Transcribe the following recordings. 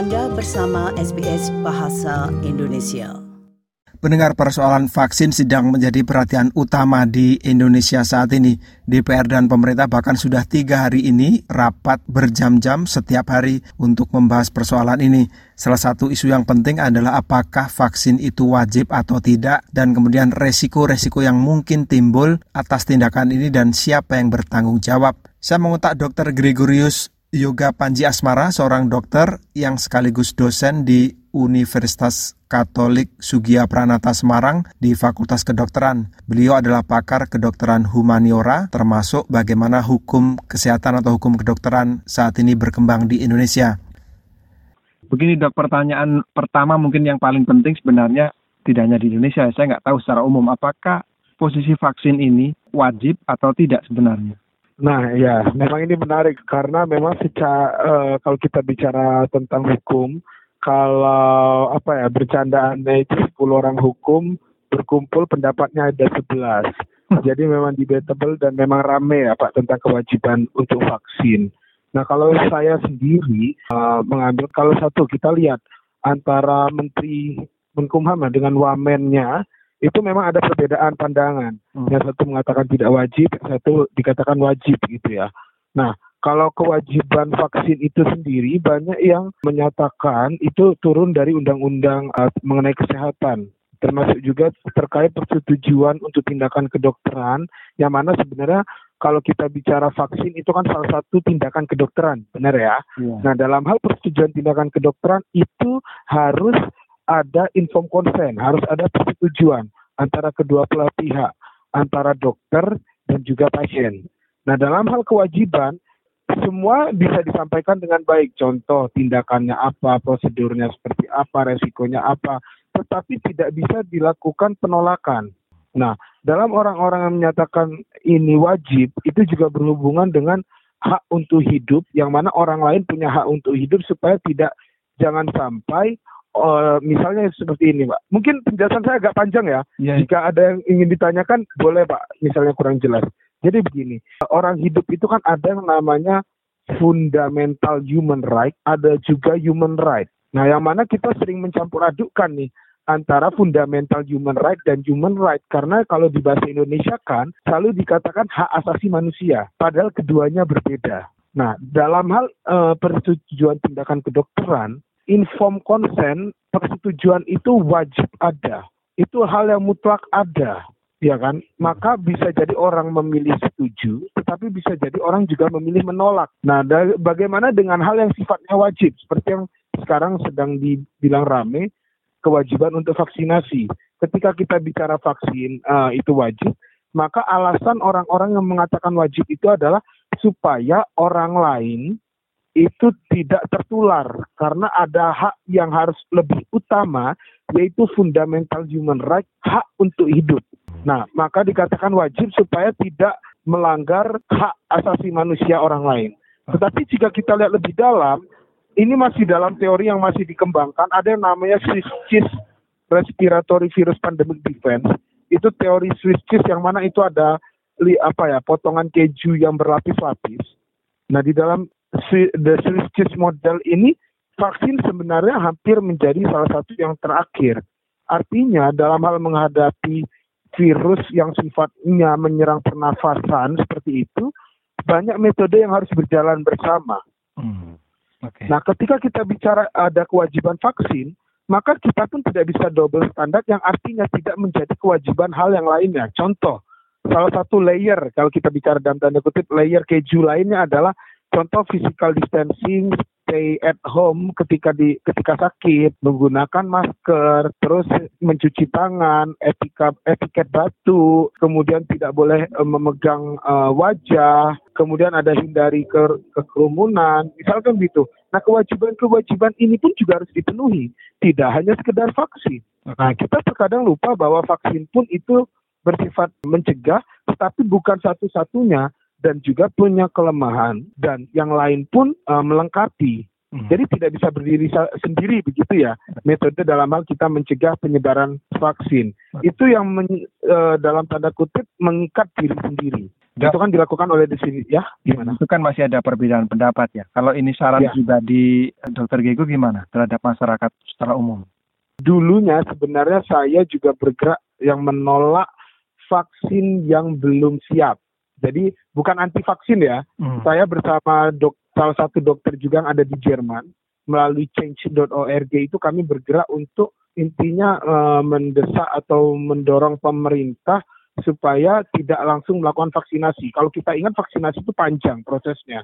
Anda bersama SBS Bahasa Indonesia. Pendengar, persoalan vaksin sedang menjadi perhatian utama di Indonesia saat ini. DPR dan pemerintah bahkan sudah 3 hari ini rapat berjam-jam setiap hari untuk membahas persoalan ini. Salah satu isu yang penting adalah apakah vaksin itu wajib atau tidak, dan kemudian resiko-resiko yang mungkin timbul atas tindakan ini dan siapa yang bertanggung jawab. Saya mengontak Dr. Gregorius Yoga Panji Asmara, seorang dokter yang sekaligus dosen di Universitas Katolik Sugia Pranata Semarang di Fakultas Kedokteran. Beliau adalah pakar kedokteran humaniora, termasuk bagaimana hukum kesehatan atau hukum kedokteran saat ini berkembang di Indonesia. Begini Dok, pertanyaan pertama mungkin yang paling penting sebenarnya tidak hanya di Indonesia, saya nggak tahu secara umum apakah posisi vaksin ini wajib atau tidak sebenarnya. Nah ya, memang ini menarik karena memang kalau kita bicara tentang hukum, kalau bercandaannya itu 10 orang hukum berkumpul pendapatnya ada 11. Jadi memang debatable dan memang rame ya Pak tentang kewajiban untuk vaksin. Nah kalau saya sendiri mengambil, kalau satu kita lihat antara Menteri Menkumham dengan Wamennya, itu memang ada perbedaan pandangan. Yang satu mengatakan tidak wajib, yang satu dikatakan wajib gitu ya. Nah, kalau kewajiban vaksin itu sendiri banyak yang menyatakan itu turun dari undang-undang mengenai kesehatan. Termasuk juga terkait persetujuan untuk tindakan kedokteran, yang mana sebenarnya kalau kita bicara vaksin itu kan salah satu tindakan kedokteran, benar ya? Nah, dalam hal persetujuan tindakan kedokteran itu harus ada informed consent, harus ada persetujuan antara kedua belah pihak, antara dokter dan juga pasien. Nah, dalam hal kewajiban, semua bisa disampaikan dengan baik. Contoh, tindakannya apa, prosedurnya seperti apa, resikonya apa, tetapi tidak bisa dilakukan penolakan. Nah, dalam orang-orang yang menyatakan ini wajib, itu juga berhubungan dengan hak untuk hidup, yang mana orang lain punya hak untuk hidup supaya jangan sampai misalnya seperti ini Pak. Mungkin penjelasan saya agak panjang ya. Jika ada yang ingin ditanyakan, boleh Pak, misalnya kurang jelas. Jadi begini, orang hidup itu kan ada yang namanya fundamental human right, ada juga human right. Nah, yang mana kita sering mencampur adukkan nih antara fundamental human right dan human right, karena kalau di bahasa Indonesia kan selalu dikatakan hak asasi manusia, padahal keduanya berbeda. Nah, dalam hal persetujuan tindakan kedokteran, informed consent, persetujuan itu wajib ada. Itu hal yang mutlak ada, ya kan? Maka bisa jadi orang memilih setuju, tetapi bisa jadi orang juga memilih menolak. Nah, bagaimana dengan hal yang sifatnya wajib, seperti yang sekarang sedang dibilang rame, kewajiban untuk vaksinasi. Ketika kita bicara vaksin itu wajib, maka alasan orang-orang yang mengatakan wajib itu adalah supaya orang lain itu tidak tertular, karena ada hak yang harus lebih utama, yaitu fundamental human right, hak untuk hidup. Nah, maka dikatakan wajib supaya tidak melanggar hak asasi manusia orang lain. Tetapi jika kita lihat lebih dalam, ini masih dalam teori yang masih dikembangkan, ada yang namanya Swiss cheese respiratory virus pandemic defense. Itu teori Swiss cheese yang mana itu ada potongan keju yang berlapis-lapis. Nah, di dalam the Swiss cheese model ini, vaksin sebenarnya hampir menjadi salah satu yang terakhir. Artinya dalam hal menghadapi virus yang sifatnya menyerang pernafasan seperti itu, banyak metode yang harus berjalan bersama. Okay. Nah, ketika kita bicara ada kewajiban vaksin, maka kita pun tidak bisa double standard, yang artinya tidak menjadi kewajiban hal yang lainnya. Contoh, salah satu layer, kalau kita bicara dalam tanda kutip, layer keju lainnya adalah contoh physical distancing, stay at home ketika sakit, menggunakan masker, terus mencuci tangan, etiket batu, kemudian tidak boleh memegang wajah, kemudian ada hindari kerumunan, misalkan gitu. Nah, kewajiban ini pun juga harus dipenuhi, tidak hanya sekedar vaksin. Nah, kita terkadang lupa bahwa vaksin pun itu bersifat mencegah, tetapi bukan satu-satunya, dan juga punya kelemahan, dan yang lain pun melengkapi. Jadi tidak bisa berdiri sendiri begitu ya, metode dalam hal kita mencegah penyebaran vaksin. Itu yang dalam tanda kutip mengikat diri sendiri. Dok, Itu kan dilakukan oleh di sini ya, gimana? itu kan masih ada perbedaan pendapat ya. Kalau ini saran Ya. pribadi Dokter Gego gimana terhadap masyarakat secara umum? Dulunya sebenarnya saya juga bergerak yang menolak vaksin yang belum siap. Jadi bukan anti vaksin ya. Saya bersama salah satu dokter juga yang ada di Jerman melalui change.org itu kami bergerak untuk intinya mendesak atau mendorong pemerintah supaya tidak langsung melakukan vaksinasi. Kalau kita ingat vaksinasi itu panjang prosesnya.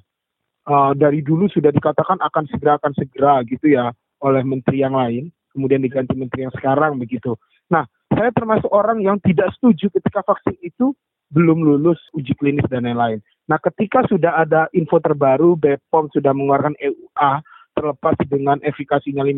Dari dulu sudah dikatakan akan segera gitu ya oleh menteri yang lain, kemudian diganti menteri yang sekarang begitu. Nah, saya termasuk orang yang tidak setuju ketika vaksin itu belum lulus uji klinis dan lain-lain. Nah, ketika sudah ada info terbaru, BPOM sudah mengeluarkan EUA terlepas dengan efikasinya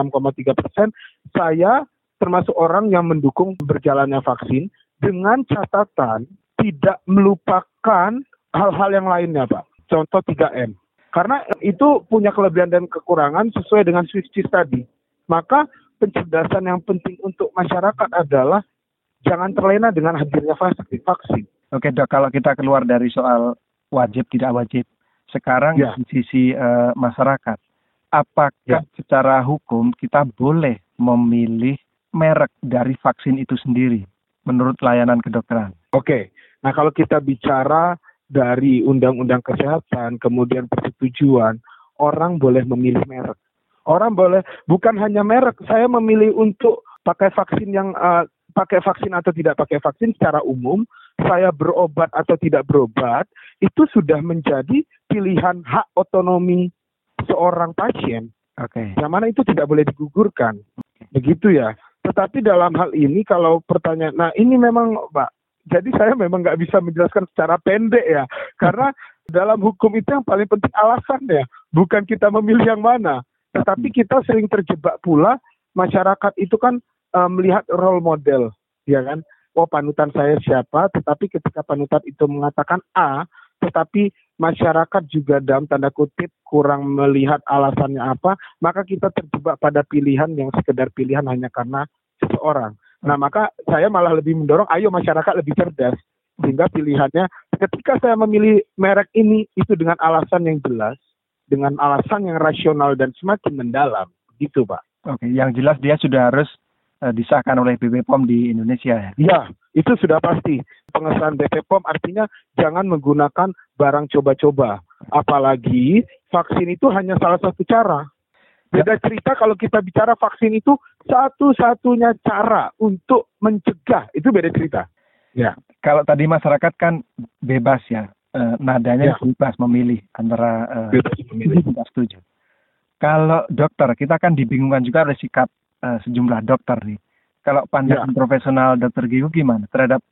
56,3%, saya termasuk orang yang mendukung berjalannya vaksin dengan catatan tidak melupakan hal-hal yang lainnya, Pak. Contoh 3M. Karena itu punya kelebihan dan kekurangan sesuai dengan Swiss cheese tadi. Maka pencerdasan yang penting untuk masyarakat adalah jangan terlena dengan hadirnya vaksin. Oke Dok, kalau kita keluar dari soal wajib tidak wajib, sekarang Ya. di sisi masyarakat, apakah secara hukum kita boleh memilih merek dari vaksin itu sendiri menurut layanan kedokteran? Oke, nah kalau kita bicara dari undang-undang kesehatan, kemudian persetujuan, orang boleh memilih merek. Orang boleh, bukan hanya merek, saya memilih untuk pakai vaksin pakai vaksin atau tidak pakai vaksin secara umum, saya berobat atau tidak berobat, itu sudah menjadi pilihan hak otonomi seorang pasien. Oke. Yang mana itu tidak boleh digugurkan. Begitu ya. Tetapi dalam hal ini kalau pertanyaan, nah ini memang Pak, jadi saya memang nggak bisa menjelaskan secara pendek ya. Karena dalam hukum itu yang paling penting alasannya, bukan kita memilih yang mana. Tetapi kita sering terjebak pula, masyarakat itu kan melihat role model, ya kan? Oh panutan saya siapa, tetapi ketika panutan itu mengatakan A, tetapi masyarakat juga dalam tanda kutip kurang melihat alasannya apa, maka kita terjebak pada pilihan yang sekedar pilihan hanya karena seseorang. Nah maka saya malah lebih mendorong, ayo masyarakat lebih cerdas, sehingga pilihannya ketika saya memilih merek ini itu dengan alasan yang jelas, dengan alasan yang rasional dan semakin mendalam, gitu Pak. Oke, yang jelas dia sudah harus disahkan oleh BPOM di Indonesia ya? Ya, itu sudah pasti. Pengesahan BPOM artinya jangan menggunakan barang coba-coba. Apalagi vaksin itu hanya salah satu cara. Beda cerita kalau kita bicara vaksin itu satu-satunya cara untuk mencegah. Itu beda cerita. Ya. Kalau tadi masyarakat kan bebas ya, nadanya bebas memilih antara Bebas memilih. tidak setuju. Kalau dokter, kita kan dibingungkan juga oleh sikap sejumlah dokter nih. Kalau pandangan profesional Dokter Gego gimana terhadap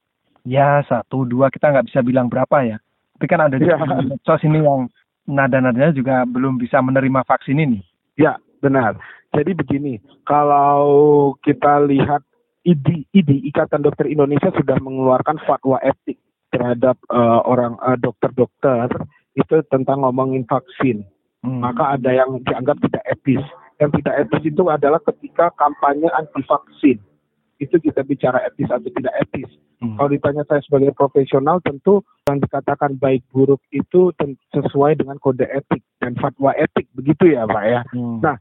ya 1, 2 kita nggak bisa bilang berapa ya. Tapi kan ada di medsos ini yang nada-nadanya juga belum bisa menerima vaksin ini. Ya, benar. Jadi begini, kalau kita lihat IDI, Ikatan Dokter Indonesia sudah mengeluarkan fatwa etik terhadap dokter-dokter itu tentang ngomongin vaksin. Maka ada yang dianggap tidak etis. Yang tidak etis itu adalah ketika kampanye anti vaksin. Itu kita bicara etis atau tidak etis. Kalau ditanya saya sebagai profesional, tentu yang dikatakan baik buruk itu sesuai dengan kode etik dan fatwa etik, begitu ya Pak ya. Nah,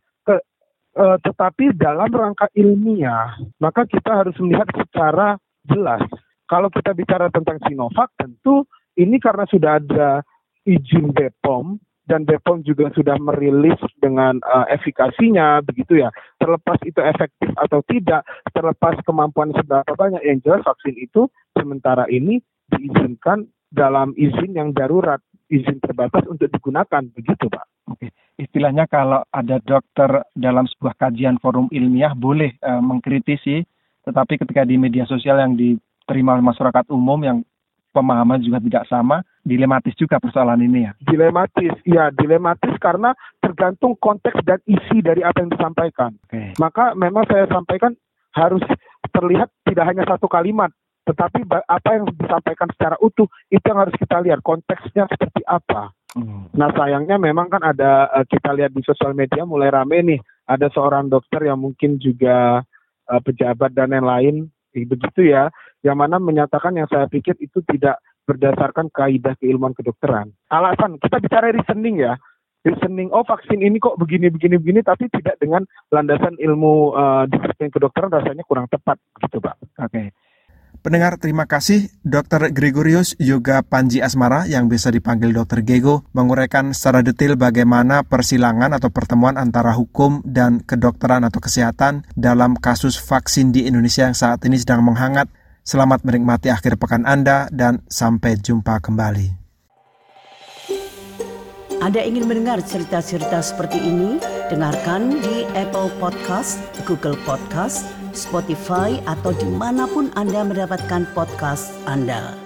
tetapi dalam rangka ilmiah, maka kita harus melihat secara jelas. Kalau kita bicara tentang Sinovac, tentu ini karena sudah ada izin BPOM, dan BPOM juga sudah merilis dengan efikasinya, begitu ya. Terlepas itu efektif atau tidak, terlepas kemampuan seberapa banyak, yang jelas vaksin itu sementara ini diizinkan dalam izin yang darurat, izin terbatas untuk digunakan, begitu Pak. Oke. Istilahnya kalau ada dokter dalam sebuah kajian forum ilmiah boleh mengkritisi, tetapi ketika di media sosial yang diterima oleh masyarakat umum yang pemahaman juga tidak sama, dilematis juga persoalan ini ya? Dilematis karena tergantung konteks dan isi dari apa yang disampaikan. Okay. Maka memang saya sampaikan harus terlihat tidak hanya satu kalimat, tetapi apa yang disampaikan secara utuh, itu yang harus kita lihat, konteksnya seperti apa. Nah sayangnya memang kan ada, kita lihat di sosial media mulai rame nih, ada seorang dokter yang mungkin juga pejabat dan lain-lain, begitu ya, yang mana menyatakan yang saya pikir itu tidak berdasarkan kaidah keilmuan kedokteran. Alasan kita bicara reasoning ya. Reasoning, vaksin ini kok begini, tapi tidak dengan landasan ilmu disiplin kedokteran rasanya kurang tepat gitu Pak. Oke. Pendengar, terima kasih Dr. Gregorius Yoga Panji Asmara yang bisa dipanggil Dr. Gego menguraikan secara detail bagaimana persilangan atau pertemuan antara hukum dan kedokteran atau kesehatan dalam kasus vaksin di Indonesia yang saat ini sedang menghangat. Selamat menikmati akhir pekan Anda dan sampai jumpa kembali. Anda ingin mendengar cerita-cerita seperti ini? Dengarkan di Apple Podcast, Google Podcast, Spotify, atau dimanapun Anda mendapatkan podcast Anda.